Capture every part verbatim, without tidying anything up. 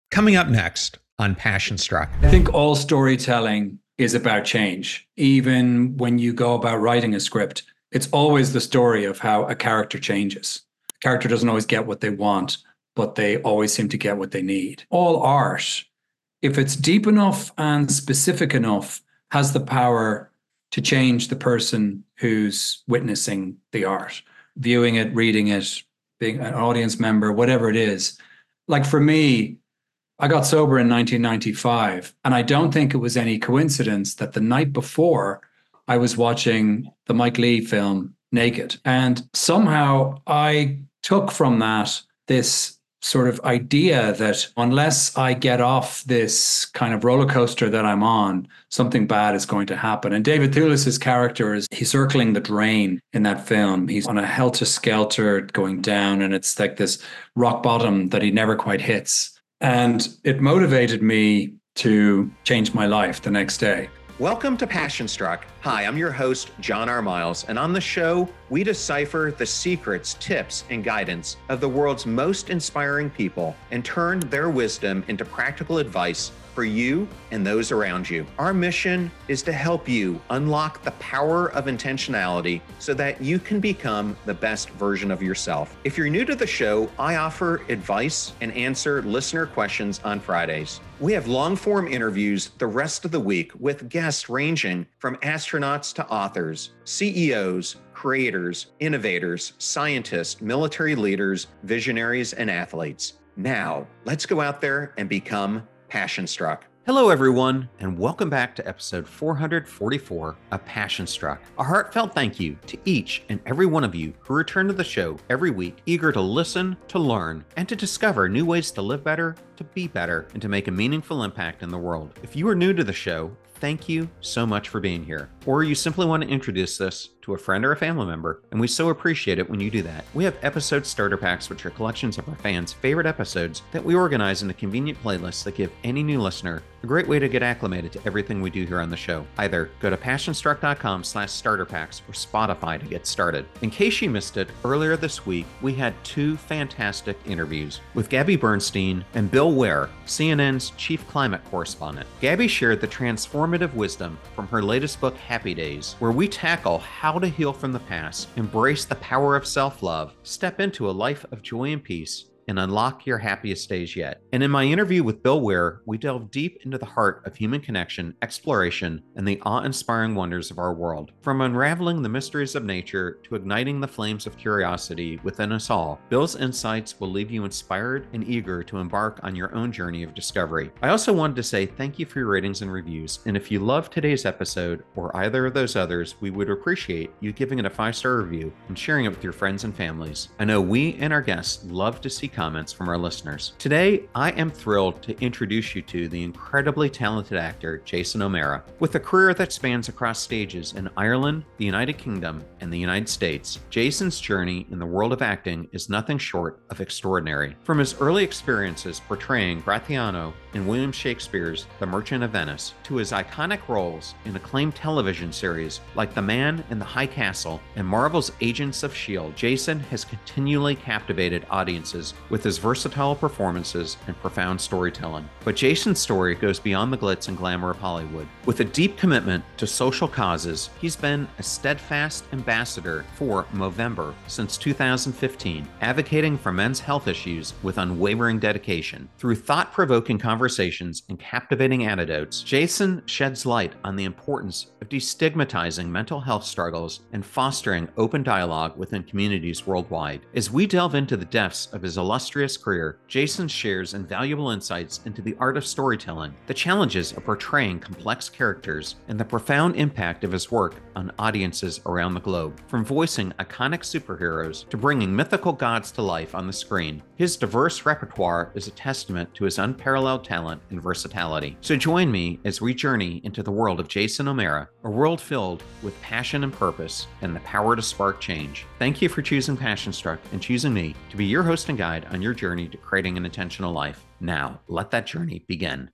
Coming up next on Passion Struck. I think all storytelling is about change. Even when you go about writing a script, it's always the story of how a character changes. A character doesn't always get what they want, but they always seem to get what they need. All art, if it's deep enough and specific enough, has the power to change the person who's witnessing the art, viewing it, reading it, being an audience member, whatever it is. Like for me, I got sober in nineteen ninety-five, and I don't think it was any coincidence that the night before I was watching the Mike Leigh film Naked. And somehow I took from that this sort of idea that unless I get off this kind of roller coaster that I'm on, something bad is going to happen. And David Thewlis's character is he's circling the drain in that film. He's on a helter-skelter going down, and it's like this rock bottom that he never quite hits. And it motivated me to change my life the next day. Welcome to Passion Struck. Hi, I'm your host, John R. Miles, and on the show, we decipher the secrets, tips, and guidance of the world's most inspiring people and turn their wisdom into practical advice for you and those around you. Our mission is to help you unlock the power of intentionality so that you can become the best version of yourself. If you're new to the show, I offer advice and answer listener questions on Fridays. We have long-form interviews the rest of the week with guests ranging from astronauts to authors, C E Os, creators, innovators, scientists, military leaders, visionaries, and athletes. Now, let's go out there and become Passion Struck. Hello, everyone, and welcome back to episode four hundred forty-four of Passion Struck. A heartfelt thank you to each and every one of you who return to the show every week, eager to listen, to learn, and to discover new ways to live better, to be better, and to make a meaningful impact in the world. If you are new to the show, thank you so much for being here. Or you simply want to introduce this to a friend or a family member, and we so appreciate it when you do that. We have episode starter packs, which are collections of our fans' favorite episodes that we organize into convenient playlists that give any new listener a great way to get acclimated to everything we do here on the show. Either go to passionstruck.com slash starter packs or Spotify to get started. In case you missed it, earlier this week, we had two fantastic interviews with Gabby Bernstein and Bill Ware, C N N's chief climate correspondent. Gabby shared the transformative wisdom from her latest book, Happy Days, where we tackle how to heal from the past, embrace the power of self-love, step into a life of joy and peace, and unlock your happiest days yet. And in my interview with Bill Ware, we delve deep into the heart of human connection, exploration, and the awe-inspiring wonders of our world. From unraveling the mysteries of nature to igniting the flames of curiosity within us all, Bill's insights will leave you inspired and eager to embark on your own journey of discovery. I also wanted to say thank you for your ratings and reviews, and if you loved today's episode or either of those others, we would appreciate you giving it a five-star review and sharing it with your friends and families. I know we and our guests love to see comments from our listeners. Today, I am thrilled to introduce you to the incredibly talented actor Jason O'Mara. With a career that spans across stages in Ireland, the United Kingdom, and the United States, Jason's journey in the world of acting is nothing short of extraordinary. From his early experiences portraying Gratiano in William Shakespeare's The Merchant of Venice, to his iconic roles in acclaimed television series like The Man in the High Castle and Marvel's Agents of S H I E L D, Jason has continually captivated audiences with his versatile performances and profound storytelling. But Jason's story goes beyond the glitz and glamour of Hollywood. With a deep commitment to social causes, he's been a steadfast ambassador for Movember since two thousand fifteen, advocating for men's health issues with unwavering dedication. Through thought-provoking conversations and captivating anecdotes, Jason sheds light on the importance of destigmatizing mental health struggles and fostering open dialogue within communities worldwide. As we delve into the depths of his illustrious career, Jason shares invaluable insights into the art of storytelling, the challenges of portraying complex characters, and the profound impact of his work on audiences around the globe. From voicing iconic superheroes to bringing mythical gods to life on the screen, his diverse repertoire is a testament to his unparalleled talent and versatility. So join me as we journey into the world of Jason O'Mara, a world filled with passion and purpose and the power to spark change. Thank you for choosing Passion Struck and choosing me to be your host and guide on your journey to creating an intentional life. Now, let that journey begin.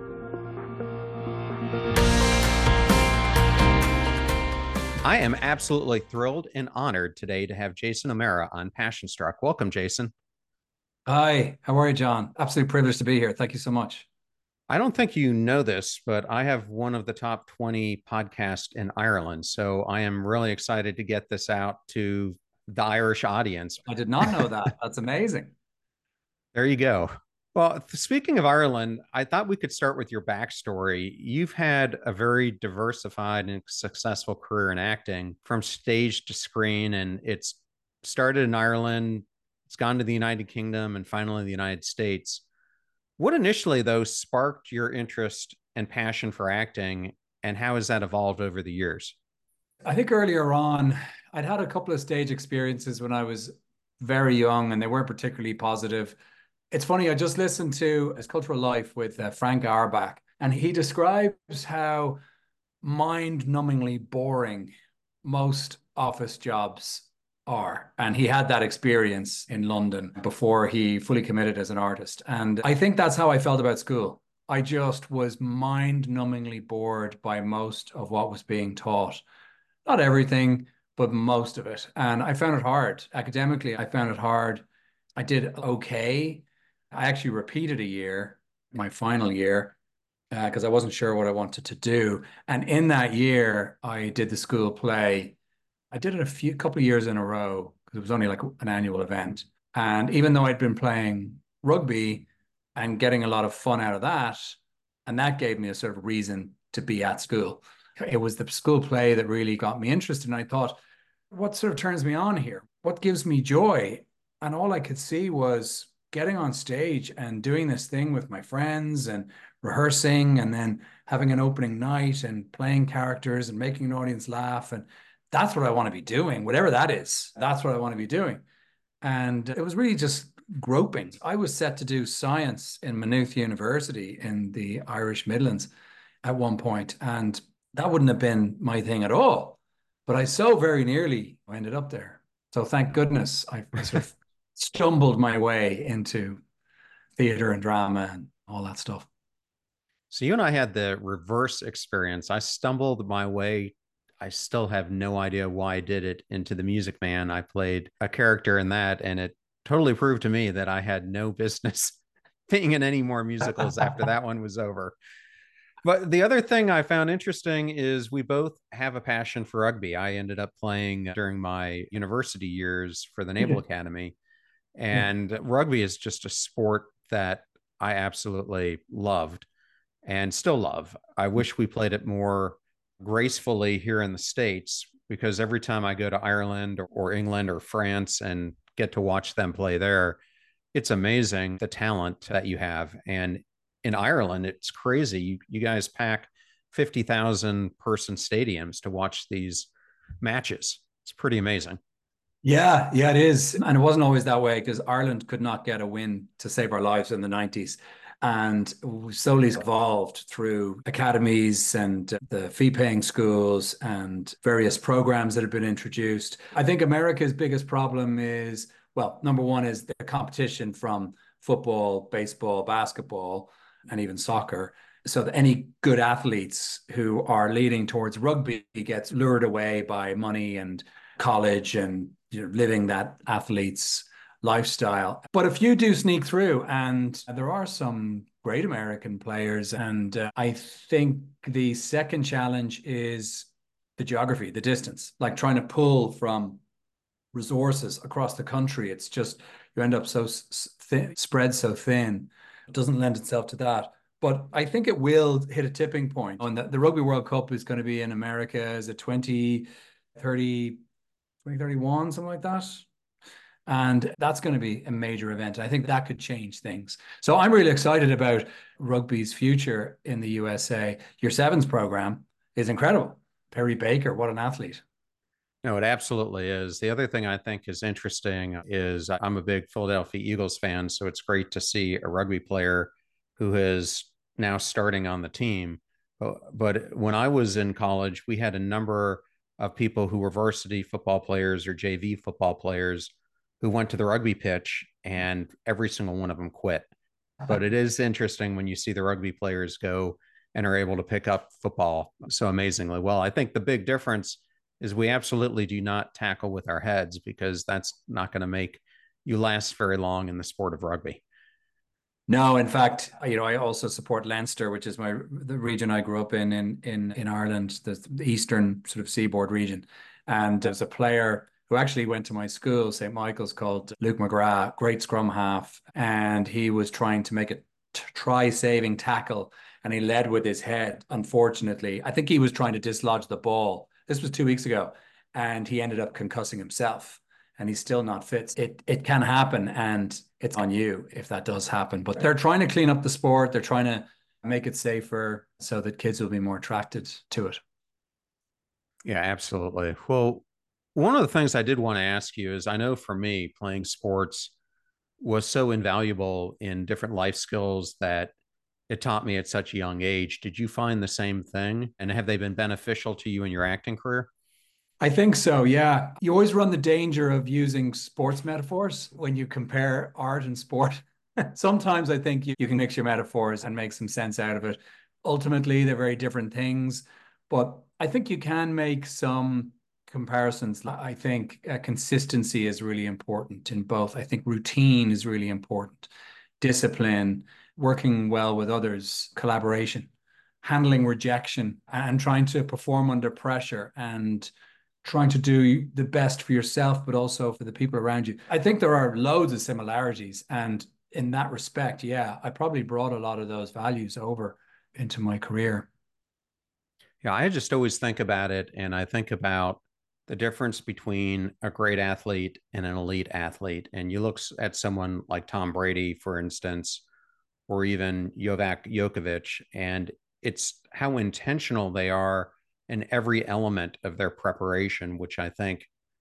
I am absolutely thrilled and honored today to have Jason O'Mara on Passion Struck. Welcome, Jason. Hi, how are you, John? Absolute privilege to be here. Thank you so much. I don't think you know this, but I have one of the top twenty podcasts in Ireland. So I am really excited to get this out to the Irish audience. I did not know that. That's amazing. There you go. Well, speaking of Ireland, I thought we could start with your backstory. You've had a very diversified and successful career in acting from stage to screen, and it's started in Ireland, it's gone to the United Kingdom, and finally the United States. What initially, though, sparked your interest and passion for acting, and how has that evolved over the years? I think earlier on, I'd had a couple of stage experiences when I was very young, and they weren't particularly positive. It's funny, I just listened to His Cultural Life with uh, Frank Auerbach, and he describes how mind-numbingly boring most office jobs are. And he had that experience in London before he fully committed as an artist. And I think that's how I felt about school. I just was mind-numbingly bored by most of what was being taught. Not everything, but most of it. And I found it hard. Academically, I found it hard. I did okay. I actually repeated a year, my final year, because uh, I wasn't sure what I wanted to do. And in that year, I did the school play. I did it a few couple of years in a row because it was only like an annual event. And even though I'd been playing rugby and getting a lot of fun out of that, and that gave me a sort of reason to be at school. It was the school play that really got me interested. And I thought, what sort of turns me on here? What gives me joy? And all I could see was getting on stage and doing this thing with my friends and rehearsing and then having an opening night and playing characters and making an audience laugh. And that's what I want to be doing, whatever that is. That's what I want to be doing. And it was really just groping. I was set to do science in Maynooth University in the Irish Midlands at one point, and that wouldn't have been my thing at all. But I so very nearly ended up there. So thank goodness I sort of stumbled my way into theater and drama and all that stuff. So you and I had the reverse experience. I stumbled my way. I still have no idea why I did it into The Music Man. I played a character in that, and it totally proved to me that I had no business being in any more musicals after that one was over. But the other thing I found interesting is we both have a passion for rugby. I ended up playing during my university years for the Naval yeah. Academy. And yeah. rugby is just a sport that I absolutely loved and still love. I wish we played it more gracefully here in the States, because every time I go to Ireland or, or England or France and get to watch them play there, it's amazing the talent that you have. And in Ireland, it's crazy. You, you guys pack fifty thousand person stadiums to watch these matches. It's pretty amazing. Yeah, yeah, it is. And it wasn't always that way because Ireland could not get a win to save our lives in the nineties. And we slowly evolved through academies and the fee-paying schools and various programs that have been introduced. I think America's biggest problem is, well, number one is the competition from football, baseball, basketball, and even soccer. So that any good athletes who are leading towards rugby gets lured away by money and college and, you know, living that athlete's lifestyle. But a few do sneak through, and there are some great American players. And uh, I think the second challenge is the geography, the distance, like trying to pull from resources across the country. It's just, you end up so thin, spread so thin. It doesn't lend itself to that. But I think it will hit a tipping point. And the, the Rugby World Cup is going to be in America as a twenty thirty, twenty thirty-one, something like that. And that's going to be a major event. I think that could change things. So I'm really excited about rugby's future in the U S A. Your Sevens program is incredible. Perry Baker, what an athlete. No, it absolutely is. The other thing I think is interesting is I'm a big Philadelphia Eagles fan, so it's great to see a rugby player who is now starting on the team. But when I was in college, we had a number of people who were varsity football players or J V football players who went to the rugby pitch, and every single one of them quit. But it is interesting when you see the rugby players go and are able to pick up football so amazingly well. I think the big difference is we absolutely do not tackle with our heads, because that's not going to make you last very long in the sport of rugby. No, in fact, you know, I also support Leinster, which is my the region I grew up in in in, in Ireland, the, the eastern sort of seaboard region. And there's a player who actually went to my school, Saint Michael's, called Luke McGrath, great scrum half, and he was trying to make a try-saving tackle, and he led with his head. Unfortunately, I think he was trying to dislodge the ball. This was two weeks ago, and he ended up concussing himself. And he's still not fit. It it can happen, and it's on you if that does happen. But they're trying to clean up the sport. They're trying to make it safer so that kids will be more attracted to it. Yeah, absolutely. Well, one of the things I did want to ask you is, I know for me, playing sports was so invaluable in different life skills that it taught me at such a young age. Did you find the same thing? And have they been beneficial to you in your acting career? I think so, yeah. You always run the danger of using sports metaphors when you compare art and sport. Sometimes I think you, you can mix your metaphors and make some sense out of it. Ultimately, they're very different things, but I think you can make some comparisons. I think uh, consistency is really important in both. I think routine is really important. Discipline, working well with others, collaboration, handling rejection, and trying to perform under pressure, and trying to do the best for yourself, but also for the people around you. I think there are loads of similarities. And in that respect, yeah, I probably brought a lot of those values over into my career. Yeah, I just always think about it, and I think about the difference between a great athlete and an elite athlete. And you look at someone like Tom Brady, for instance, or even Novak Djokovic, and it's how intentional they are in every element of their preparation, which I think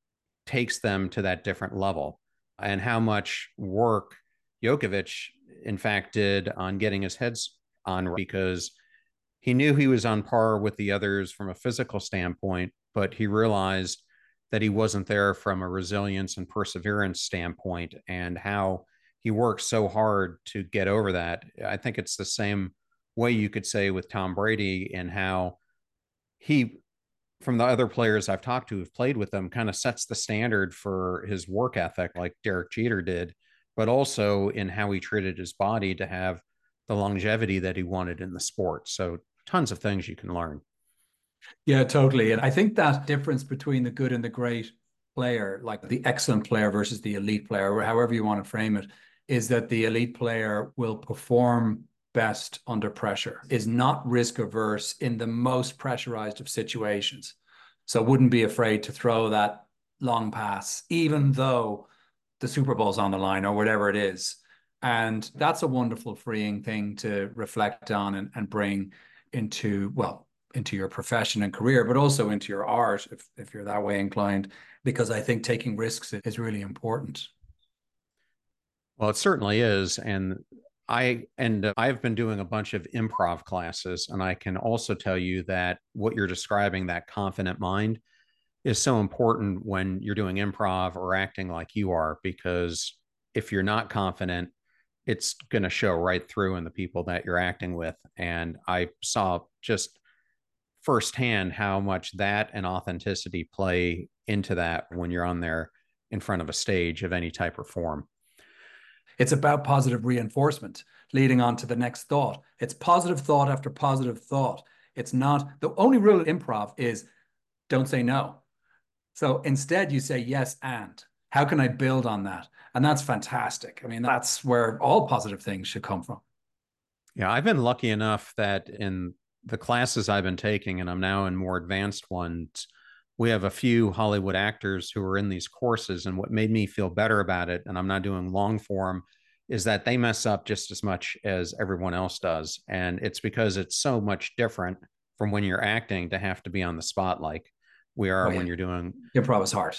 takes them to that different level, and how much work Djokovic, in fact, did on getting his head on, because he knew he was on par with the others from a physical standpoint, but he realized that he wasn't there from a resilience and perseverance standpoint, and how he worked so hard to get over that. I think it's the same way you could say with Tom Brady, and how he, from the other players I've talked to who've played with him, kind of sets the standard for his work ethic, like Derek Jeter did, but also in how he treated his body to have the longevity that he wanted in the sport. So tons of things you can learn. Yeah, totally. And I think that difference between the good and the great player, like the excellent player versus the elite player, or however you want to frame it, is that the elite player will perform best under pressure, is not risk averse in the most pressurized of situations. So wouldn't be afraid to throw that long pass, even though the Super Bowl's on the line or whatever it is. And that's a wonderful, freeing thing to reflect on and, and bring into, well, into your profession and career, but also into your art, if, if you're that way inclined, because I think taking risks is really important. Well, it certainly is. And I and uh, I've been doing a bunch of improv classes, and I can also tell you that what you're describing, that confident mind, is so important when you're doing improv or acting like you are, because if you're not confident, it's going to show right through in the people that you're acting with. And I saw just firsthand how much that and authenticity play into that when you're on there in front of a stage of any type or form. It's about positive reinforcement leading on to the next thought. It's positive thought after positive thought. It's not, the only rule of improv is don't say no. So instead you say yes, and how can I build on that? And that's fantastic. I mean, that's where all positive things should come from. Yeah, I've been lucky enough that in the classes I've been taking, and I'm now in more advanced ones, we have a few Hollywood actors who are in these courses. And what made me feel better about it, and I'm not doing long form, is that they mess up just as much as everyone else does. And it's because it's so much different from when you're acting to have to be on the spot like we are. Oh, yeah. When you're doing improv is hard.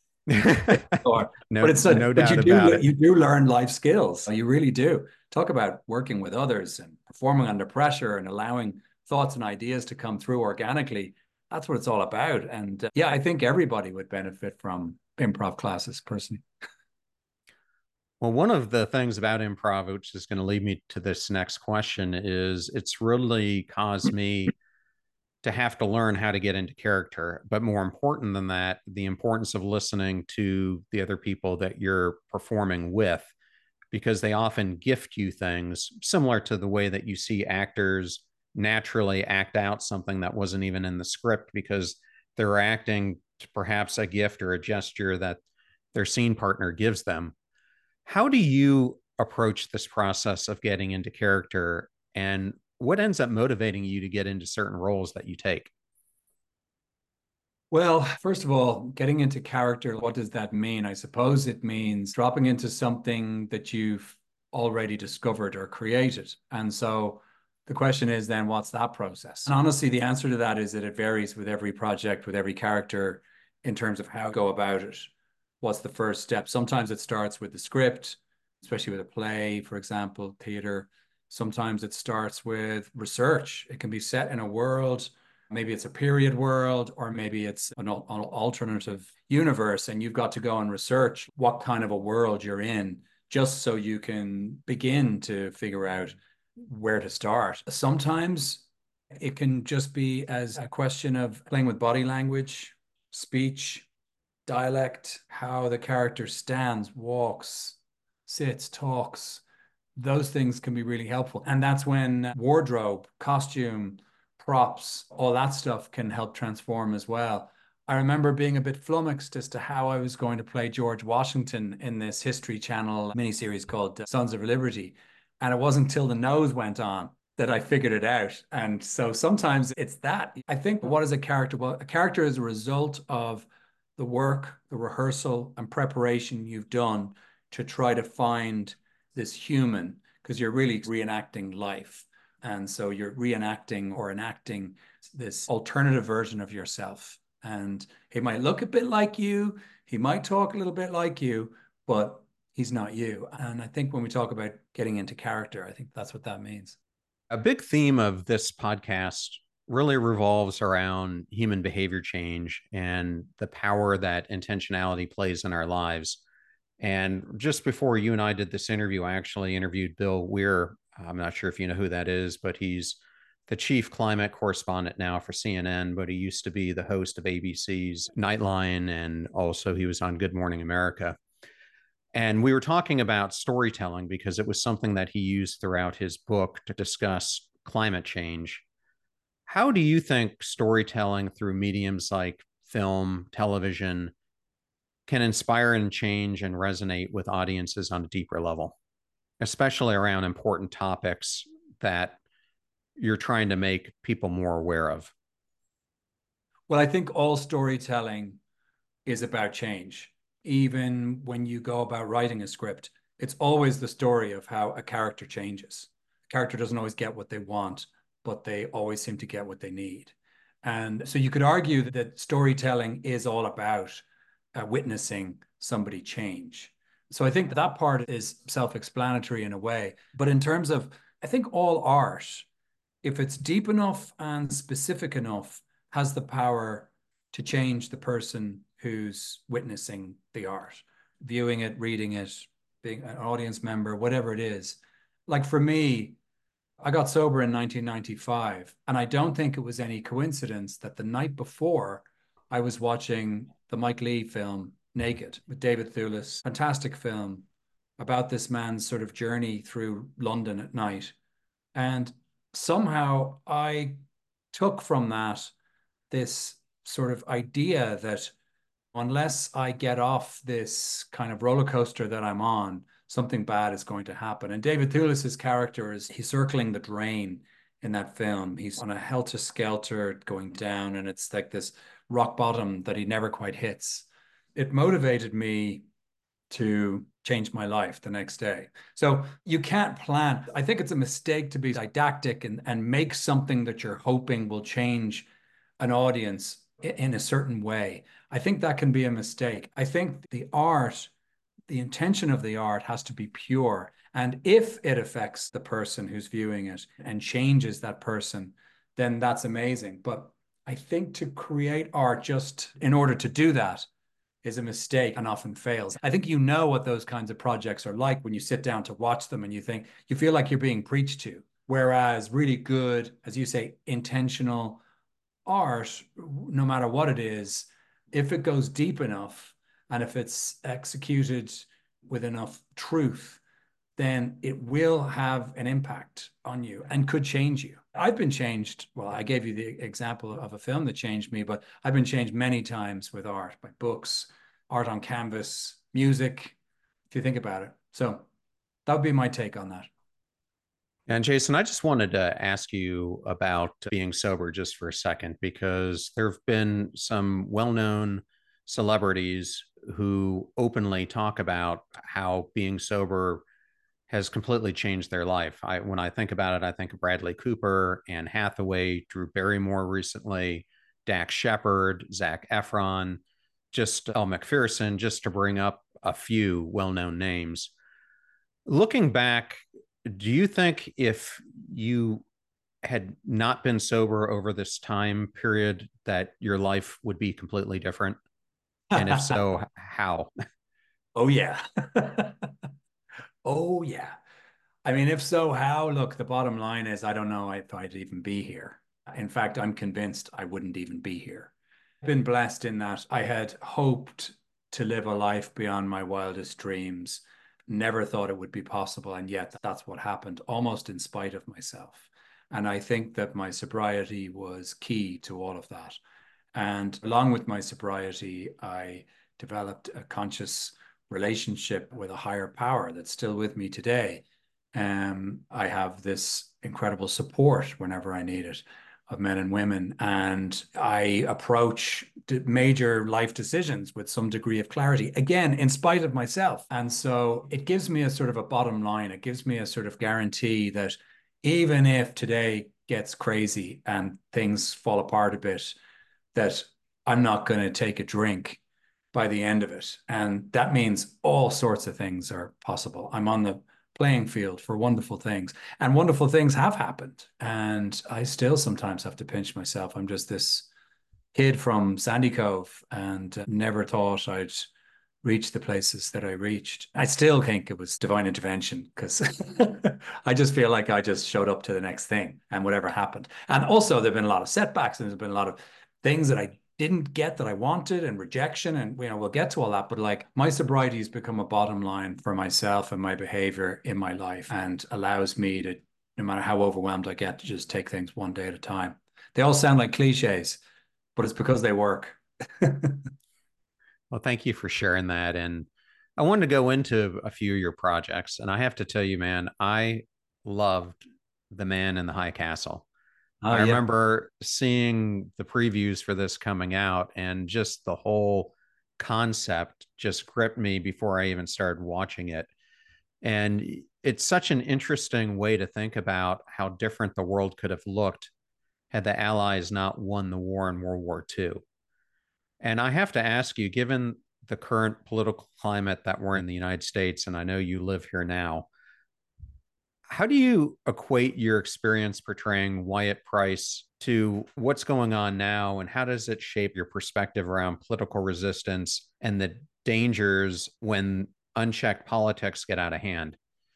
no, but it's a, no but doubt you do, about it. You do learn life skills. You really do. Talk about working with others and performing under pressure and allowing thoughts and ideas to come through organically. That's what it's all about. And uh, yeah, I think everybody would benefit from improv classes personally. Well, one of the things about improv, which is going to lead me to this next question, is it's really caused me to have to learn how to get into character. But more important than that, the importance of listening to the other people that you're performing with, because they often gift you things similar to the way that you see actors naturally act out something that wasn't even in the script because they're acting to perhaps a gift or a gesture that their scene partner gives them. How do you approach this process of getting into character, and what ends up motivating you to get into certain roles that you take? Well, first of all, getting into character, what does that mean? I suppose it means dropping into something that you've already discovered or created. And so the question is then, what's that process? And honestly, the answer to that is that it varies with every project, with every character in terms of how to go about it. What's the first step? Sometimes it starts with the script, especially with a play, for example, theater. Sometimes it starts with research. It can be set in a world. Maybe it's a period world, or maybe it's an, an alternative universe, and you've got to go and research what kind of a world you're in, just so you can begin to figure out where to start. Sometimes it can just be as a question of playing with body language, speech, dialect, how the character stands, walks, sits, talks. Those things can be really helpful. And that's when wardrobe, costume, props, all that stuff can help transform as well. I remember being a bit flummoxed as to how I was going to play George Washington in this History Channel miniseries called Sons of Liberty. And it wasn't till the nose went on that I figured it out. And so sometimes it's that. I think, what is a character? Well, a character is a result of the work, the rehearsal and preparation you've done to try to find this human, because you're really reenacting life. And so you're reenacting or enacting this alternative version of yourself. And he might look a bit like you, he might talk a little bit like you, but he's not you. And I think when we talk about getting into character, I think that's what that means. A big theme of this podcast really revolves around human behavior change and the power that intentionality plays in our lives. And just before you and I did this interview, I actually interviewed Bill Weir. I'm not sure if you know who that is, but he's the chief climate correspondent now for C N N, but he used to be the host of A B C's Nightline, and also he was on Good Morning America. And we were talking about storytelling because it was something that he used throughout his book to discuss climate change. How do you think storytelling through mediums like film, television, can inspire and change and resonate with audiences on a deeper level, especially around important topics that you're trying to make people more aware of? Well, I think all storytelling is about change. Even when you go about writing a script, it's always the story of how a character changes. A character doesn't always get what they want, but they always seem to get what they need. And so you could argue that storytelling is all about uh, witnessing somebody change. So I think that, that part is self-explanatory in a way. But in terms of, I think all art, if it's deep enough and specific enough, has the power to change the person who's witnessing the art, viewing it, reading it, being an audience member, whatever it is. Like for me, I got sober in nineteen ninety-five, and I don't think it was any coincidence that the night before I was watching the Mike Leigh film Naked with David Thewlis, fantastic film about this man's sort of journey through London at night. And somehow I took from that this sort of idea that unless I get off this kind of roller coaster that I'm on, something bad is going to happen. And David Thewlis's character is, he's circling the drain in that film. He's on a helter-skelter going down, and it's like this rock bottom that he never quite hits. It motivated me to change my life the next day. So you can't plan. I think it's a mistake to be didactic and, and make something that you're hoping will change an audience in a certain way. I think that can be a mistake. I think the art, the intention of the art has to be pure. And if it affects the person who's viewing it and changes that person, then that's amazing. But I think to create art just in order to do that is a mistake and often fails. I think you know what those kinds of projects are like when you sit down to watch them and you think, you feel like you're being preached to. Whereas really good, as you say, intentional art, no matter what it is, if it goes deep enough and if it's executed with enough truth, then it will have an impact on you and could change you. I've been changed. Well, I gave you the example of a film that changed me, but I've been changed many times with art, by books, art on canvas, music, if you think about it. So that would be my take on that. And Jason, I just wanted to ask you about being sober just for a second, because there have been some well-known celebrities who openly talk about how being sober has completely changed their life. I, when I think about it, I think of Bradley Cooper, Anne Hathaway, Drew Barrymore recently, Dax Shepard, Zac Efron, just Elle Macpherson, just to bring up a few well-known names. Looking back, do you think if you had not been sober over this time period that your life would be completely different? And if so, how? Oh, yeah. Oh, yeah. I mean, if so, how? Look, the bottom line is I don't know if I'd even be here. In fact, I'm convinced I wouldn't even be here. I've been blessed in that I had hoped to live a life beyond my wildest dreams, never thought it would be possible. And yet that's what happened, almost in spite of myself. And I think that my sobriety was key to all of that. And along with my sobriety, I developed a conscious relationship with a higher power that's still with me today. Um, I have this incredible support whenever I need it of men and women, and I approach major life decisions with some degree of clarity, again, in spite of myself. And so it gives me a sort of a bottom line. It gives me a sort of guarantee that even if today gets crazy and things fall apart a bit, that I'm not going to take a drink by the end of it. And that means all sorts of things are possible. I'm on the playing field for wonderful things, and wonderful things have happened. And I still sometimes have to pinch myself. I'm just this kid from Sandy Cove and never thought I'd reach the places that I reached. I still think it was divine intervention, because I just feel like I just showed up to the next thing and whatever happened. And also there've been a lot of setbacks, and there's been a lot of things that I didn't get that I wanted, and rejection, and you know, we'll get to all that. But like, my sobriety has become a bottom line for myself and my behavior in my life, and allows me to, no matter how overwhelmed I get, to just take things one day at a time. They all sound like cliches, but it's because they work. Well, thank you for sharing that. And I wanted to go into a few of your projects. And I have to tell you, man, I loved The Man in the High Castle. Oh, I yeah. remember seeing the previews for this coming out, and just the whole concept just gripped me before I even started watching it. And it's such an interesting way to think about how different the world could have looked had the Allies not won the war in World War Two. And I have to ask you, given the current political climate that we're in the United States, and I know you live here now, how do you equate your experience portraying Wyatt Price to what's going on now? And how does it shape your perspective around political resistance and the dangers when unchecked politics get out of hand?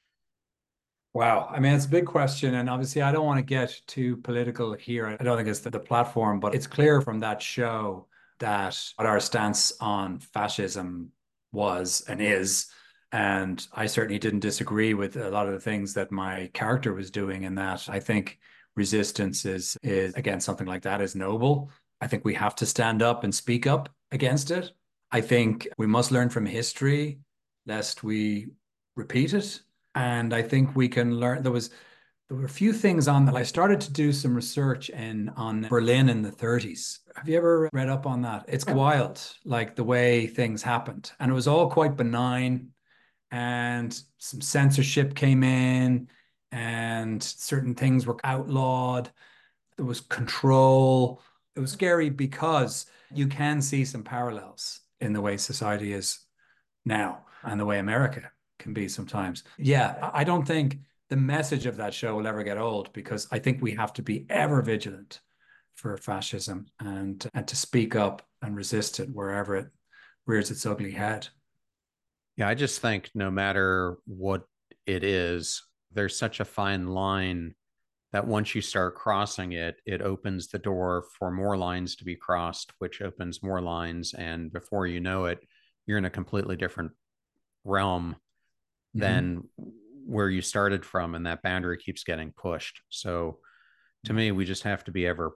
Wow. I mean, it's a big question. And obviously, I don't want to get too political here. I don't think it's the, the platform, but it's clear from that show that what our stance on fascism was and is. And I certainly didn't disagree with a lot of the things that my character was doing in that. I think resistance is, is against something like that is noble. I think we have to stand up and speak up against it. I think we must learn from history lest we repeat it. And I think we can learn. There was there were a few things on that. I started to do some research in on Berlin in the thirties. Have you ever read up on that? It's wild, like the way things happened. And it was all quite benign, and some censorship came in, and certain things were outlawed. There was control. It was scary because you can see some parallels in the way society is now and the way America can be sometimes. Yeah, I don't think the message of that show will ever get old, because I think we have to be ever vigilant for fascism, and and to speak up and resist it wherever it rears its ugly head. Yeah, I just think no matter what it is, there's such a fine line that once you start crossing it, it opens the door for more lines to be crossed, which opens more lines. And before you know it, you're in a completely different realm mm-hmm. than where you started from. And that boundary keeps getting pushed. So to me, we just have to be ever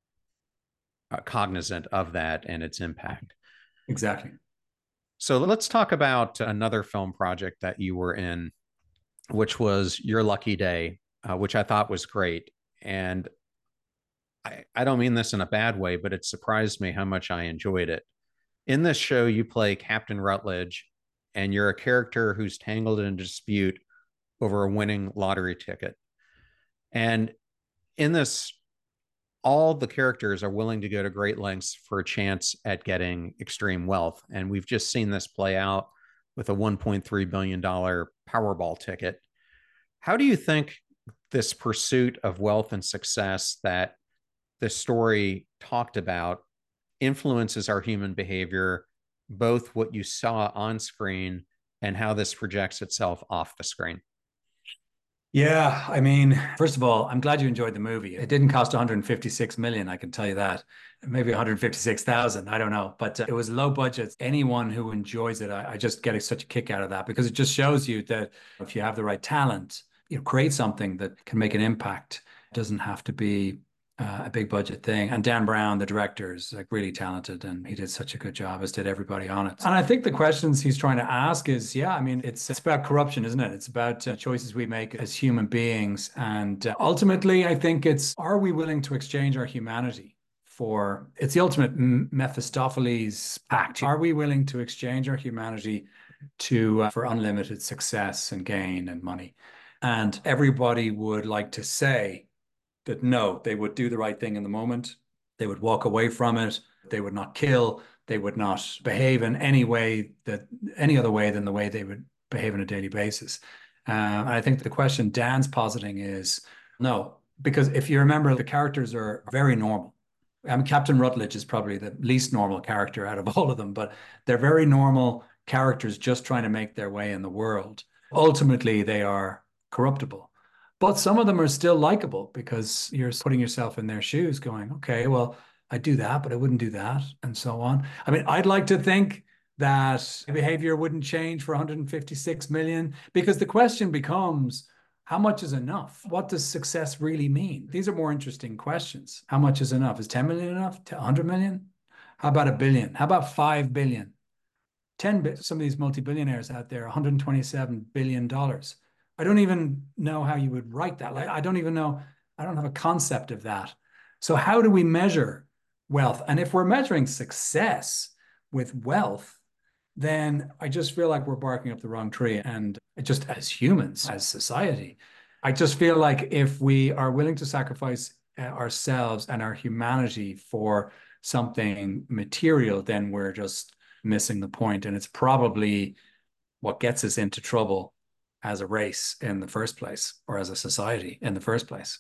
uh, cognizant of that and its impact. Exactly. So let's talk about another film project that you were in, which was Your Lucky Day, uh, which I thought was great. And I, I don't mean this in a bad way, but it surprised me how much I enjoyed it. In this show, you play Captain Rutledge, and you're a character who's tangled in a dispute over a winning lottery ticket. And in this, all the characters are willing to go to great lengths for a chance at getting extreme wealth. And we've just seen this play out with a one point three billion dollars Powerball ticket. How do you think this pursuit of wealth and success that the story talked about influences our human behavior, both what you saw on screen and how this projects itself off the screen? Yeah, I mean, first of all, I'm glad you enjoyed the movie. It didn't cost one hundred fifty-six million, I can tell you that. Maybe one hundred fifty-six thousand, I don't know. But uh, it was low budget. Anyone who enjoys it, I, I just get a, such a kick out of that, because it just shows you that if you have the right talent, you know, create something that can make an impact. It doesn't have to be Uh, a big budget thing. And Dan Brown, the director, is like really talented, and he did such a good job, as did everybody on it. And I think the questions he's trying to ask is, yeah, I mean, it's it's about corruption, isn't it? It's about uh, choices we make as human beings. And uh, ultimately, I think it's, are we willing to exchange our humanity for, it's the ultimate Mephistopheles pact. Are we willing to exchange our humanity to uh, for unlimited success and gain and money? And everybody would like to say that no, they would do the right thing in the moment. They would walk away from it. They would not kill. They would not behave in any way that any other way than the way they would behave on a daily basis. Uh, and I think the question Dan's positing is no, because if you remember, the characters are very normal. I mean, Captain Rutledge is probably the least normal character out of all of them, but they're very normal characters just trying to make their way in the world. Ultimately, they are corruptible. But some of them are still likable, because you're putting yourself in their shoes going, okay, well, I do that, but I wouldn't do that, and so on. I mean, I'd like to think that behavior wouldn't change for one hundred fifty-six million, because the question becomes, how much is enough? What does success really mean? These are more interesting questions. How much is enough? Is ten million enough? one hundred million? How about a billion? How about five billion? ten, some of these multi-billionaires out there, one hundred twenty-seven billion dollars. I don't even know how you would write that. Like, I don't even know, I don't have a concept of that. So how do we measure wealth? And if we're measuring success with wealth, then I just feel like we're barking up the wrong tree. And just as humans, as society, I just feel like if we are willing to sacrifice ourselves and our humanity for something material, then we're just missing the point. And it's probably what gets us into trouble as a race in the first place, or as a society in the first place.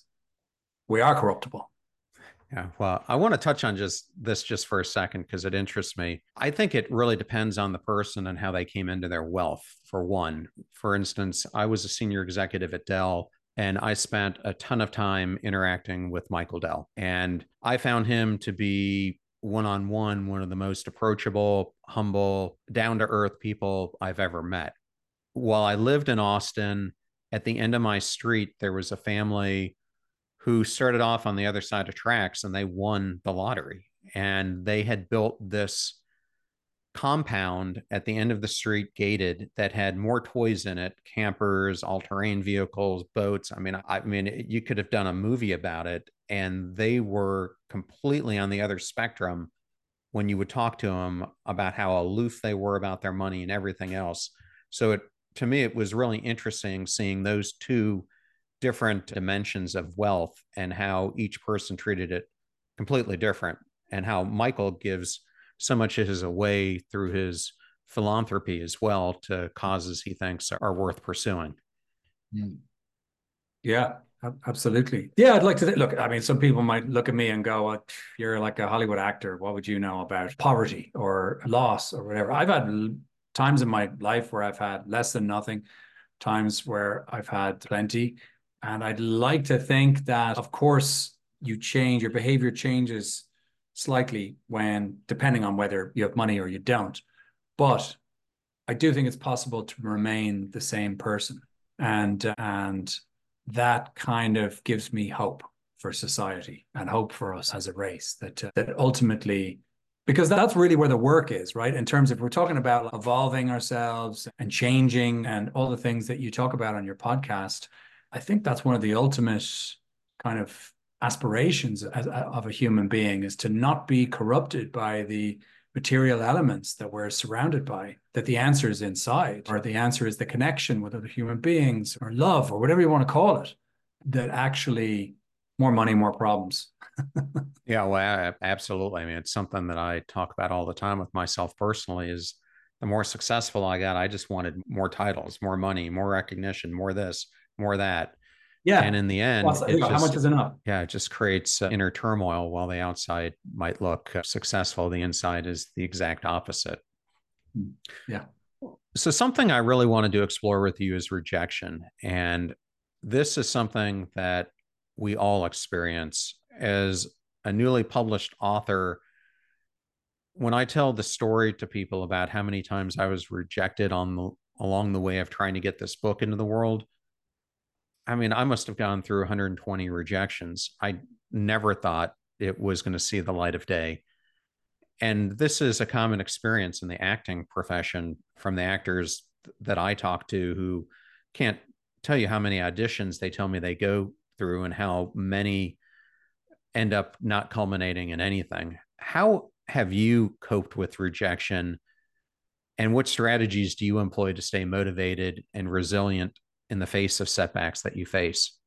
We are corruptible. Yeah, well, I want to touch on just this just for a second, because it interests me. I think it really depends on the person and how they came into their wealth, for one. For instance, I was a senior executive at Dell, and I spent a ton of time interacting with Michael Dell. And I found him to be one-on-one one of the most approachable, humble, down-to-earth people I've ever met. While I lived in Austin, at the end of my street, there was a family who started off on the other side of tracks, and they won the lottery. And they had built this compound at the end of the street, gated, that had more toys in it, campers, all-terrain vehicles, boats. I mean, I mean, you could have done a movie about it. And they were completely on the other spectrum when you would talk to them about how aloof they were about their money and everything else. So it, to me, it was really interesting seeing those two different dimensions of wealth and how each person treated it completely different, and how Michael gives so much of his away through his philanthropy as well to causes he thinks are worth pursuing. Yeah, absolutely. Yeah, I'd like to th- look, I mean, some people might look at me and go, well, you're like a Hollywood actor. What would you know about poverty or loss or whatever? I've had times in my life where I've had less than nothing, times where I've had plenty. And I'd like to think that, of course, you change, your behavior changes slightly when, depending on whether you have money or you don't. But I do think it's possible to remain the same person. And, and that kind of gives me hope for society and hope for us as a race that, uh, that ultimately, because that's really where the work is, right? In terms of, we're talking about evolving ourselves and changing and all the things that you talk about on your podcast. I think that's one of the ultimate kind of aspirations of a human being, is to not be corrupted by the material elements that we're surrounded by, that the answer is inside, or the answer is the connection with other human beings, or love, or whatever you want to call it, that actually more money, more problems. Yeah, well, absolutely. I mean, it's something that I talk about all the time with myself personally, is the more successful I got, I just wanted more titles, more money, more recognition, more this, more that. Yeah. And in the end, well, it just, how much is enough? Yeah, it just creates uh, inner turmoil. While the outside might look uh, successful, the inside is the exact opposite. Yeah. So something I really wanted to explore with you is rejection. And this is something that we all experience. As a newly published author, when I tell the story to people about how many times I was rejected on the along the way of trying to get this book into the world, I mean, I must have gone through one hundred twenty rejections. I never thought it was going to see the light of day. And this is a common experience in the acting profession from the actors that I talk to, who can't tell you how many auditions they tell me they go through and how many end up not culminating in anything. How have you coped with rejection, and what strategies do you employ to stay motivated and resilient in the face of setbacks that you face?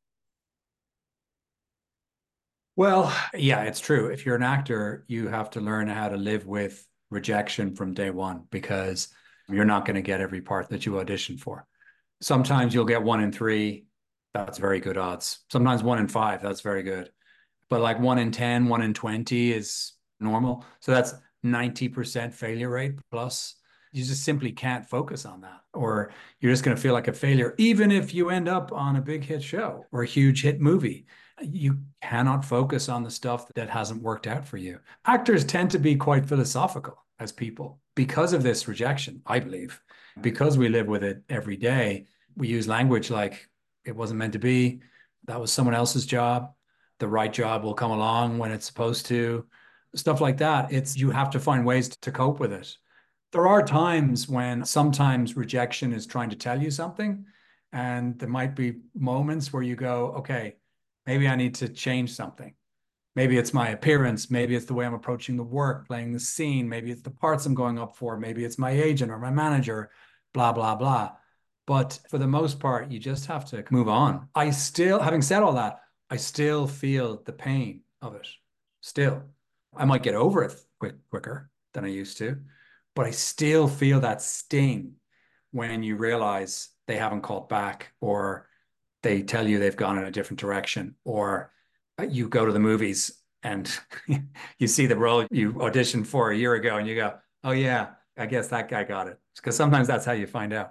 Well, yeah, it's true. If you're an actor, you have to learn how to live with rejection from day one, because you're not going to get every part that you audition for. Sometimes you'll get one in three. That's very good odds. Sometimes one in five. That's very good. But like one in ten, one in twenty is normal. So that's ninety percent failure rate plus. You just simply can't focus on that, or you're just going to feel like a failure. Even if you end up on a big hit show or a huge hit movie, you cannot focus on the stuff that hasn't worked out for you. Actors tend to be quite philosophical as people because of this rejection, I believe. Because we live with it every day, we use language like it wasn't meant to be, that was someone else's job, the right job will come along when it's supposed to, stuff like that. It's, you have to find ways to cope with it. There are times when sometimes rejection is trying to tell you something, and there might be moments where you go, okay, maybe I need to change something. Maybe it's my appearance. Maybe it's the way I'm approaching the work, playing the scene. Maybe it's the parts I'm going up for. Maybe it's my agent or my manager, blah, blah, blah. But for the most part, you just have to move on. I still, having said all that, I still feel the pain of it. Still, I might get over it quick, quicker than I used to, but I still feel that sting when you realize they haven't called back, or they tell you they've gone in a different direction, or you go to the movies and you see the role you auditioned for a year ago and you go, oh yeah, I guess that guy got it. Because sometimes that's how you find out.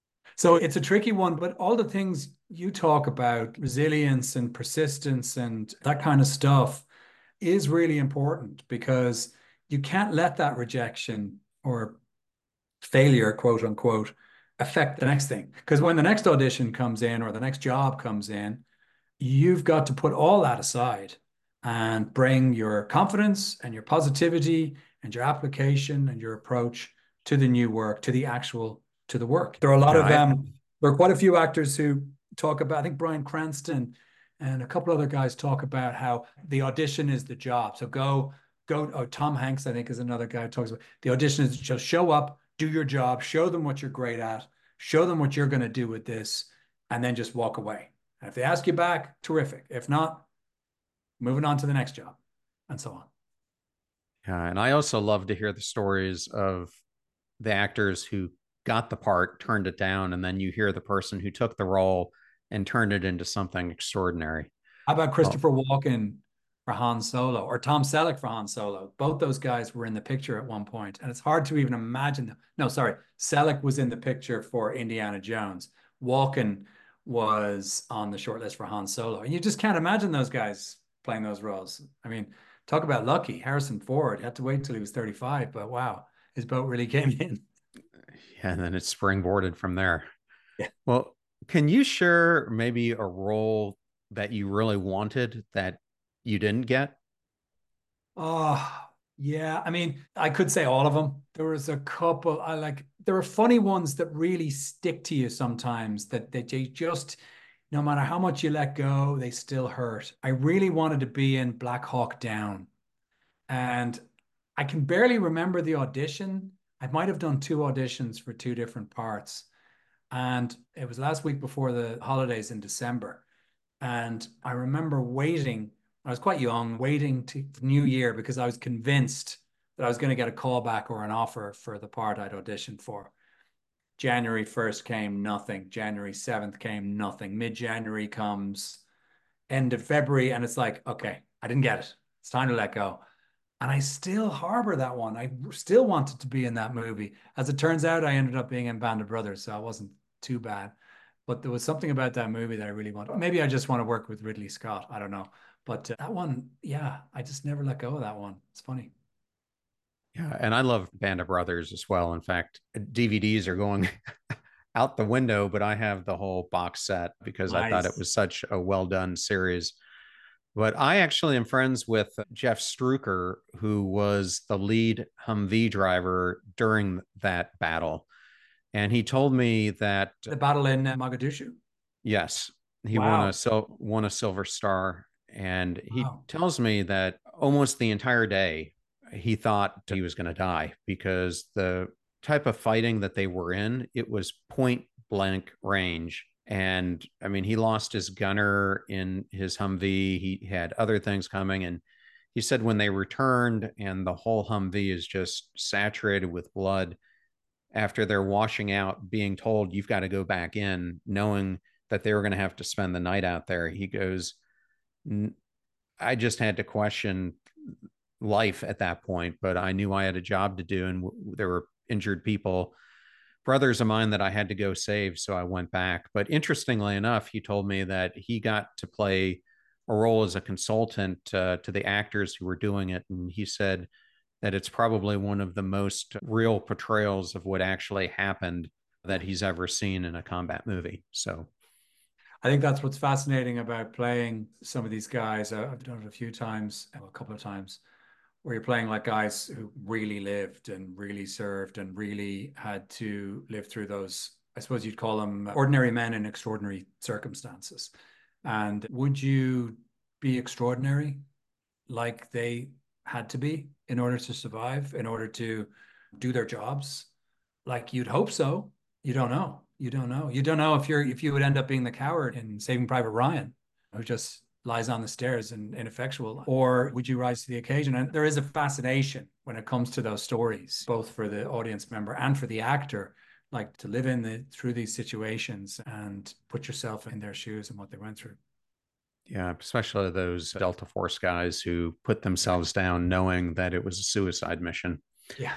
So it's a tricky one, but all the things you talk about, resilience and persistence and that kind of stuff, is really important, because you can't let that rejection or failure, quote unquote, affect the next thing. Because when the next audition comes in or the next job comes in, you've got to put all that aside and bring your confidence and your positivity and your application and your approach to the new work, to the actual, to the work. There are a lot of, um, there are quite a few actors who talk about, I think Bryan Cranston and a couple other guys talk about how the audition is the job. So go, go, oh, Tom Hanks, I think, is another guy who talks about the audition is just show up, do your job, show them what you're great at, show them what you're going to do with this, and then just walk away. And if they ask you back, terrific. If not, moving on to the next job, and so on. Yeah, and I also love to hear the stories of the actors who got the part, turned it down, and then you hear the person who took the role and turned it into something extraordinary. How about Christopher oh. Walken for Han Solo, or Tom Selleck for Han Solo? Both those guys were in the picture at one point, and it's hard to even imagine them. No, sorry, Selleck was in the picture for Indiana Jones. Walken was on the shortlist for Han Solo. And you just can't imagine those guys playing those roles. I mean, talk about lucky. Harrison Ford had to wait till he was thirty-five, but wow, his boat really came in. Yeah, and then it's springboarded from there. Yeah. Well, can you share maybe a role that you really wanted that you didn't get? Oh, yeah. I mean, I could say all of them. There was a couple I like, there are funny ones that really stick to you sometimes that, that they just, no matter how much you let go, they still hurt. I really wanted to be in Black Hawk Down. And I can barely remember the audition. I might have done two auditions for two different parts. And it was last week before the holidays in December. And I remember waiting, I was quite young, waiting to New Year because I was convinced that I was going to get a call back or an offer for the part I'd auditioned for. January first came, nothing. January seventh came, nothing. Mid-January comes, end of February, and it's like, okay, I didn't get it. It's time to let go. And I still harbor that one. I still wanted to be in that movie. As it turns out, I ended up being in Band of Brothers, so I wasn't too bad. But there was something about that movie that I really wanted. Maybe I just want to work with Ridley Scott. I don't know. But uh, that one, yeah, I just never let go of that one. It's funny. Yeah, and I love Band of Brothers as well. In fact, D V Ds are going out the window, but I have the whole box set because I thought it Nice. was such a well done series. But I actually am friends with Jeff Struker, who was the lead Humvee driver during that battle. And he told me that, The battle in uh, Mogadishu. yes, he won a Wow. sil- won a Silver Star. And he Wow. tells me that almost the entire day he thought he was going to die because the type of fighting that they were in, it was point blank range. And I mean, he lost his gunner in his Humvee. He had other things coming. And he said when they returned and the whole Humvee is just saturated with blood after they're washing out, being told you've got to go back in, knowing that they were going to have to spend the night out there. He goes, I just had to question life at that point, but I knew I had a job to do, and w- there were injured people, brothers of mine that I had to go save. So I went back. But interestingly enough, he told me that he got to play a role as a consultant uh, to the actors who were doing it. And he said that it's probably one of the most real portrayals of what actually happened that he's ever seen in a combat movie. So, I think that's what's fascinating about playing some of these guys. I- I've done it a few times, a couple of times, where you're playing like guys who really lived and really served and really had to live through those, I suppose you'd call them ordinary men in extraordinary circumstances. And would you be extraordinary like they had to be in order to survive, in order to do their jobs? Like you'd hope so. You don't know. You don't know. You don't know if you're if you would end up being the coward in Saving Private Ryan, who just lies on the stairs and ineffectual, or would you rise to the occasion? And there is a fascination when it comes to those stories, both for the audience member and for the actor, like to live in the through these situations and put yourself in their shoes and what they went through. yeah, especially those Delta Force guys who put themselves down knowing that it was a suicide mission. Yeah.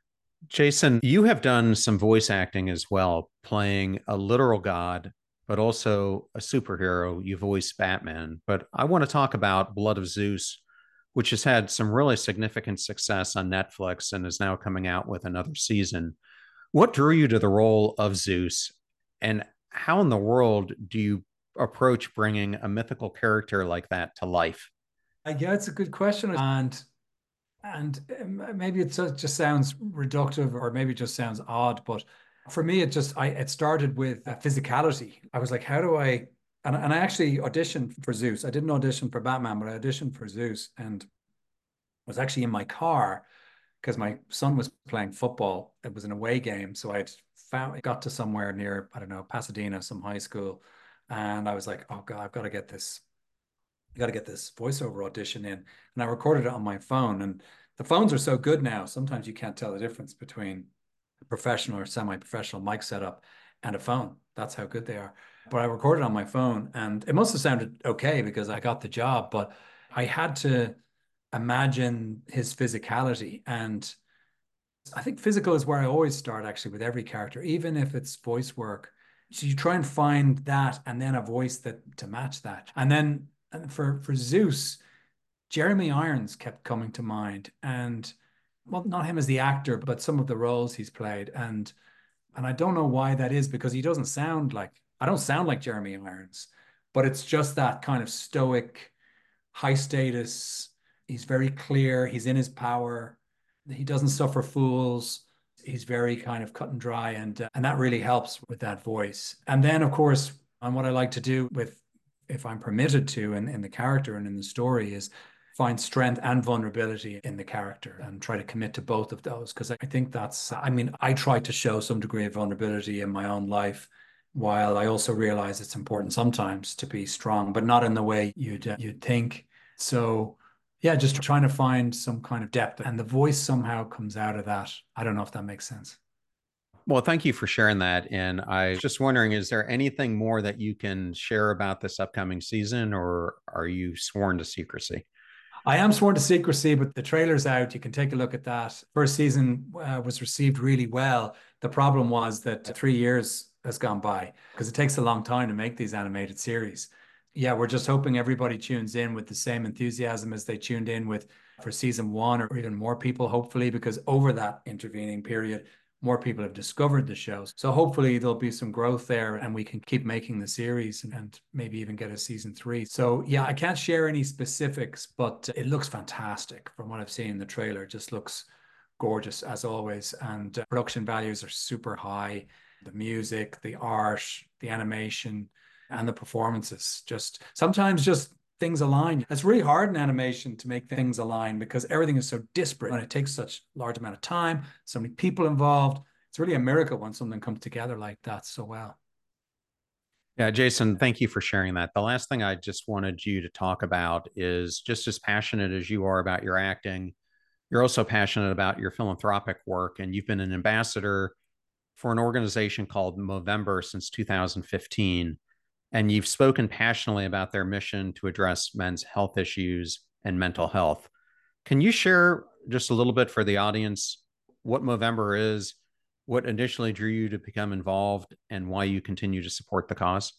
Jason, you have done some voice acting as well, playing a literal god, but also a superhero. You voice Batman. But I want to talk about Blood of Zeus, which has had some really significant success on Netflix and is now coming out with another season. What drew you to the role of Zeus, and how in the world do you approach bringing a mythical character like that to life? Uh, yeah, it's a good question. And And um, maybe it just just sounds reductive or maybe it just sounds odd, but for me, it just, I, it started with uh, physicality. I was like, how do I, and, and I actually auditioned for Zeus. I didn't audition for Batman, but I auditioned for Zeus and was actually in my car because my son was playing football. It was an away game. So I found, got to somewhere near, I don't know, Pasadena, some high school. And I was like, oh God, I've got to get this you got to get this voiceover audition in. And I recorded it on my phone. And the phones are so good now. Sometimes you can't tell the difference between a professional or semi-professional mic setup and a phone. That's how good they are. But I recorded on my phone and it must have sounded okay because I got the job, but I had to imagine his physicality. And I think physical is where I always start actually with every character, even if it's voice work. So you try and find that and then a voice that to match that. And then and for, for Zeus, Jeremy Irons kept coming to mind. And well, not him as the actor, but some of the roles he's played. And and I don't know why that is, because he doesn't sound like, I don't sound like Jeremy Irons, but it's just that kind of stoic, high status. He's very clear. He's in his power. He doesn't suffer fools. He's very kind of cut and dry. And, uh, and that really helps with that voice. And then, of course, and what I like to do with, if I'm permitted to, in, in the character and in the story, is find strength and vulnerability in the character and try to commit to both of those. Because I think that's, I mean, I try to show some degree of vulnerability in my own life, while I also realize it's important sometimes to be strong, but not in the way you'd, uh, you'd think. So yeah, just trying to find some kind of depth, and the voice somehow comes out of that. I don't know if that makes sense. Well, thank you for sharing that. And I was just wondering, is there anything more that you can share about this upcoming season, or are you sworn to secrecy? I am sworn to secrecy, but the trailer's out. You can take a look at that. First season uh, was received really well. The problem was that three years has gone by, because it takes a long time to make these animated series. Yeah, we're just hoping everybody tunes in with the same enthusiasm as they tuned in with for season one, or even more people, hopefully, because over that intervening period, more people have discovered the shows. So hopefully there'll be some growth there, and we can keep making the series and, and maybe even get a season three. So yeah, I can't share any specifics, but it looks fantastic from what I've seen in the trailer. It just looks gorgeous as always. And uh, production values are super high. The music, the art, the animation, and the performances, just sometimes just things align. It's really hard in animation to make things align, because everything is so disparate and it takes such a large amount of time, so many people involved. It's really a miracle when something comes together like that so well. Yeah, Jason, thank you for sharing that. The last thing I just wanted you to talk about is, just as passionate as you are about your acting, you're also passionate about your philanthropic work, and you've been an ambassador for an organization called Movember since two thousand fifteen. And you've spoken passionately about their mission to address men's health issues and mental health. Can you share just a little bit for the audience what Movember is, what initially drew you to become involved, and why you continue to support the cause?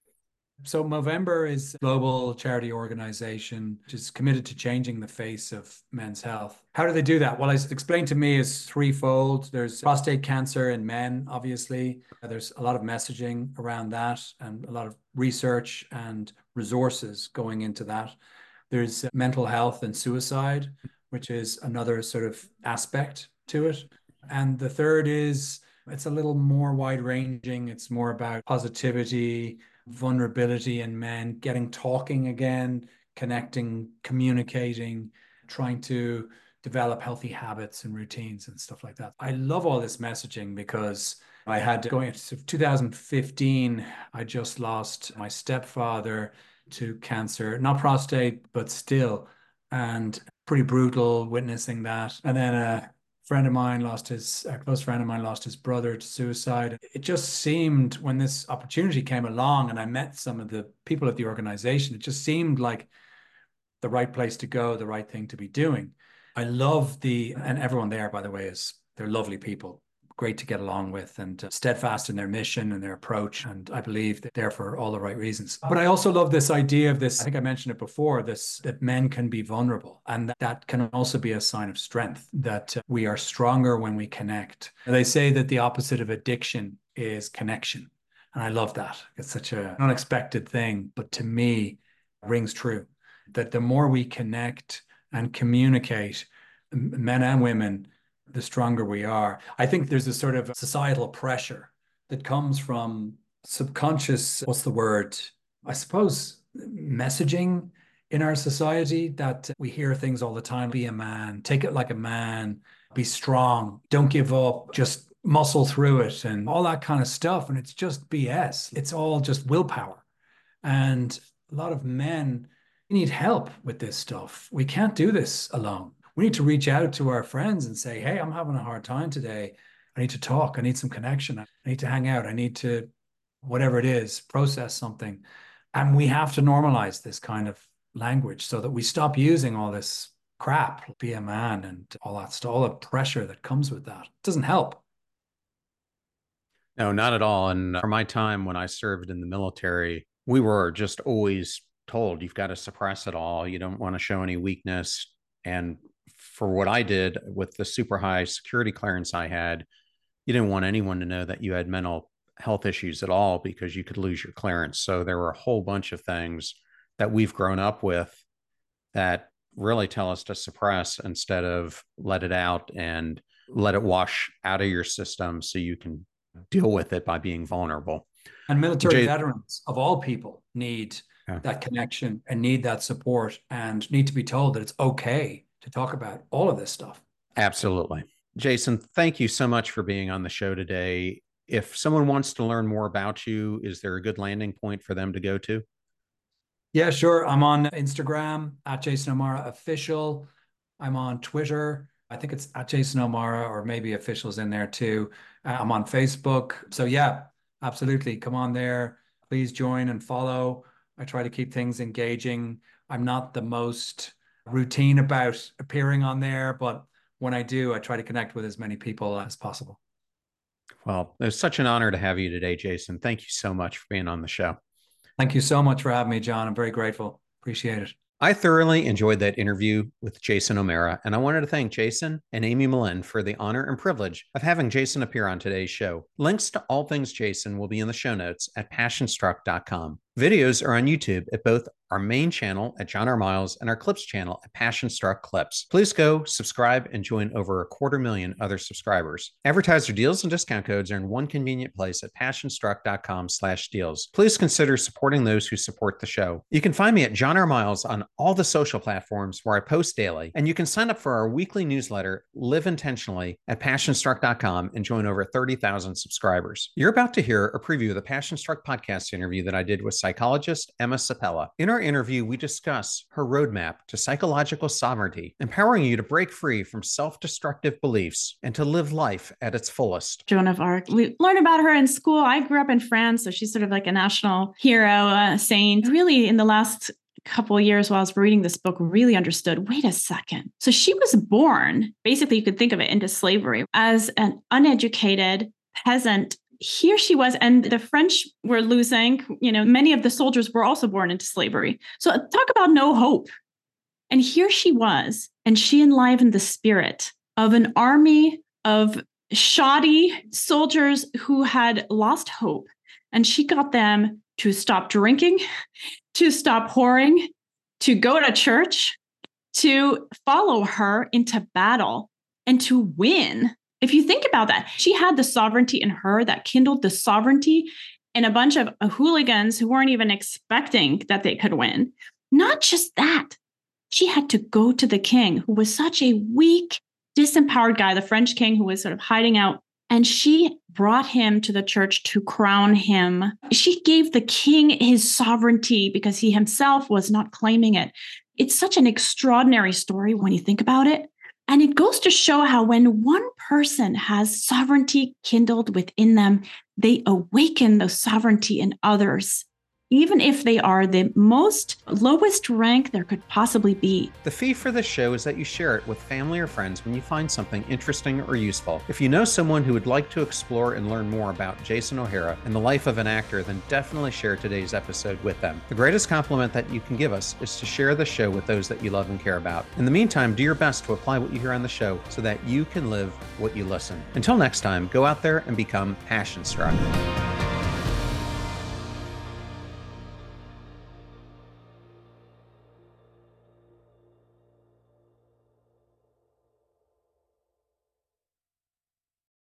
So Movember is a global charity organization which is committed to changing the face of men's health. How do they do that? Well, it's explained to me as threefold. There's prostate cancer in men, obviously. There's a lot of messaging around that and a lot of research and resources going into that. There's mental health and suicide, which is another sort of aspect to it. And the third is, it's a little more wide ranging. It's more about positivity, vulnerability in men, getting talking again, connecting, communicating, trying to develop healthy habits and routines and stuff like that. I love all this messaging because I had, going into two thousand fifteen, I just lost my stepfather to cancer, not prostate, but still, and pretty brutal witnessing that. And then a friend of mine lost his, a close friend of mine lost his brother to suicide. It just seemed, when this opportunity came along and I met some of the people at the organization, it just seemed like the right place to go, the right thing to be doing. I love the, and everyone there, by the way, is, they're lovely people, great to get along with, and uh, steadfast in their mission and their approach. And I believe that they're for all the right reasons. But I also love this idea of this, I think I mentioned it before, this, that men can be vulnerable, and that, that can also be a sign of strength, that uh, we are stronger when we connect. And they say that the opposite of addiction is connection. And I love that. It's such an unexpected thing, but to me, it rings true, that the more we connect and communicate, men and women, the stronger we are. I think there's a sort of societal pressure that comes from subconscious, what's the word? I suppose messaging in our society, that we hear things all the time. Be a man, take it like a man, be strong, don't give up, just muscle through it, and all that kind of stuff. And it's just B S. It's all just willpower. And a lot of men need help with this stuff. We can't do this alone. We need to reach out to our friends and say, hey, I'm having a hard time today. I need to talk. I need some connection. I need to hang out. I need to, whatever it is, process something. And we have to normalize this kind of language so that we stop using all this crap, be a man, and all that stuff, all the pressure that comes with that. It doesn't help. No, not at all. And for my time when I served in the military, we were just always told you've got to suppress it all. You don't want to show any weakness. And for what I did with the super high security clearance I had, you didn't want anyone to know that you had mental health issues at all because you could lose your clearance. So there were a whole bunch of things that we've grown up with that really tell us to suppress instead of let it out and let it wash out of your system so you can deal with it by being vulnerable. And military Jay, veterans of all people need yeah. that connection and need that support and need to be told that it's okay to talk about all of this stuff. Absolutely. Jason, thank you so much for being on the show today. If someone wants to learn more about you, is there a good landing point for them to go to? Yeah, sure. I'm on Instagram at Jason O'Mara Official. I'm on Twitter. I think it's at Jason O'Mara, or maybe Official's in there too. Uh, I'm on Facebook. So yeah, absolutely. Come on there. Please join and follow. I try to keep things engaging. I'm not the most routine about appearing on there, but when I do, I try to connect with as many people as possible. Well, it was such an honor to have you today, Jason. Thank you so much for being on the show. Thank you so much for having me, John. I'm very grateful. Appreciate it. I thoroughly enjoyed that interview with Jason O'Mara, and I wanted to thank Jason and Amy Malin for the honor and privilege of having Jason appear on today's show. Links to all things Jason will be in the show notes at passion struck dot com. Videos are on YouTube at both our main channel at John R. Miles and our Clips channel at Passion Struck Clips. Please go subscribe and join over a quarter million other subscribers. Advertiser deals and discount codes are in one convenient place at passion struck dot com slash deals. Please consider supporting those who support the show. You can find me at John R. Miles on all the social platforms where I post daily, and you can sign up for our weekly newsletter, Live Intentionally, at passion struck dot com and join over thirty thousand subscribers. You're about to hear a preview of the Passion Struck podcast interview that I did with psychologist Emma Sapella. In our interview, we discuss her roadmap to psychological sovereignty, empowering you to break free from self-destructive beliefs and to live life at its fullest. Joan of Arc. We learned about her in school. I grew up in France, so she's sort of like a national hero, uh, saint. Really, in the last couple of years while I was reading this book, really understood, wait a second. So she was born, basically you could think of it, into slavery as an uneducated peasant. Here she was, and the French were losing, you know, many of the soldiers were also born into slavery. So talk about no hope. And here she was, and she enlivened the spirit of an army of shoddy soldiers who had lost hope. And she got them to stop drinking, to stop whoring, to go to church, to follow her into battle, and to win. If you think about that, she had the sovereignty in her that kindled the sovereignty in a bunch of hooligans who weren't even expecting that they could win. Not just that, she had to go to the king, who was such a weak, disempowered guy, the French king who was sort of hiding out. And she brought him to the church to crown him. She gave the king his sovereignty because he himself was not claiming it. It's such an extraordinary story when you think about it. And it goes to show how when one person has sovereignty kindled within them, they awaken the sovereignty in others, even if they are the most lowest rank there could possibly be. The fee for this show is that you share it with family or friends when you find something interesting or useful. If you know someone who would like to explore and learn more about Jason O'Hara and the life of an actor, then definitely share today's episode with them. The greatest compliment that you can give us is to share the show with those that you love and care about. In the meantime, do your best to apply what you hear on the show so that you can live what you listen. Until next time, go out there and become passion struck.